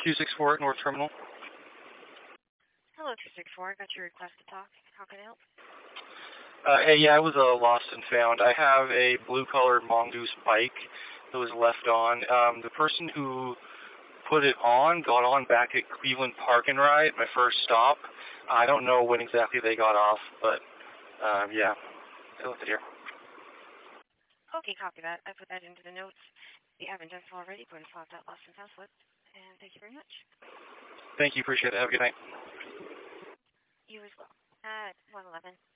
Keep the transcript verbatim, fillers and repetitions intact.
two six four at North Terminal. Hello, two six four. I got your request to talk. How can I help? Uh, hey, yeah, I was uh, lost and found. I have a blue-colored Mongoose bike that was left on. Um, the person who put it on got on back at Cleveland Park and Ride, my first stop. I don't know when exactly they got off, but uh, yeah, I left it here. Okay, copy that. I put that into the notes. If you haven't done so already, go ahead and fill out that lost and found slip. And thank you very much. Thank you. Appreciate it. Have a good night. You as well. At one eleven.